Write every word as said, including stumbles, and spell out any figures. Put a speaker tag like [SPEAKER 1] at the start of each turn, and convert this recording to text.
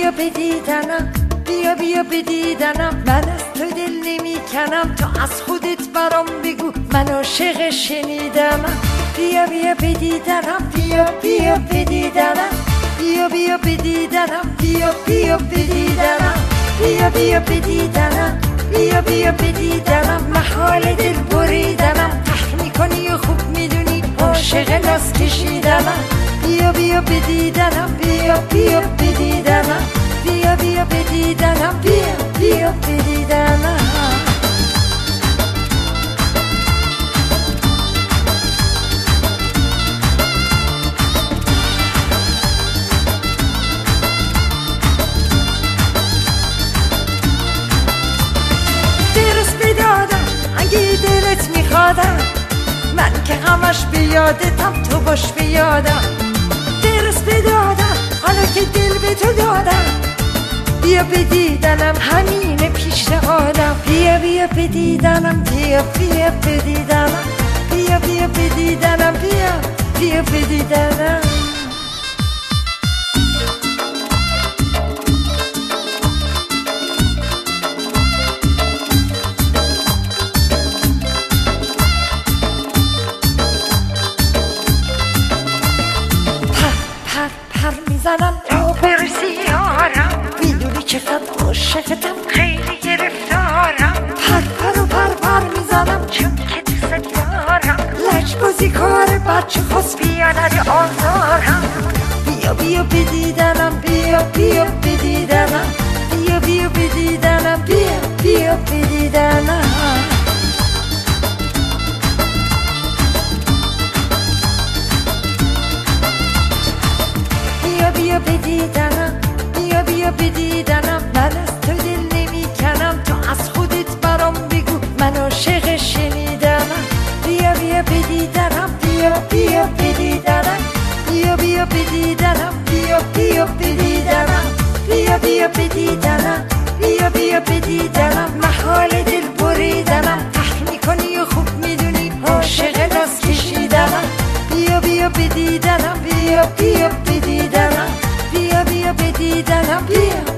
[SPEAKER 1] بیا به دیدنم، بیا بیا به دیدنم، من از تو دل نمی کنم، تو از خودت برام بگو من عاشق شنیدمم. بیا بیا به دیدنم، بیا بیا به دیدنم، بیا بیا به دیدنم، بیا بیا به دیدنم، بیا بیا به دیدنم، بیا بیا به دیدنم، محال دل بریدنم، تخت میکنی و خوب میدونی عاشق ناز کشیدنم. بیا بیا به دیدنم، بیا بیا به دیدنم، بیا بیا به دیدنم، بیا بیا به دیدنم. من که همش بیادتم، تو باش بیادم، درست بدادم حالا که دل به تو دادم. بیا به دیدنم، همین پیشنهادم، بیا بیا به دیدنم، بیا بیا به دیدنم، بیا بیا به دیدنم، بیا بیا به دیدنم. تو برسی آرم، میدونی چقدر عاشقتم، خیلی گرفتارم، پر پر و پر پر میزنم چون که دوست دارم، لج بازی کار بچه خواست بیا نده آزارم. بیا بیا به دیدنم، بیا بیا به دیدنم، بیا بیا به دیدنم، بیا بیا به دیدنم. بیا به دیدنم، بیا بیا به دیدنم، من از تو دل نمی کنم، تو از خودت برام بگو من عاشق شنیدمم. بیا بیا به دیدنم، بیا بیا به دیدنم، بیا بیا به دیدنم، بیا بیا به دیدنم، بیا بیا به دیدنم، بیا بیا به دیدنم، محال دل بریدنم، تخت میکنی و خوب میدونی عاشق ناز کشیدمم. بیا بیا به دیدنم، بیا بیا به دیدنم، بیا بیا به دیدنم، بیا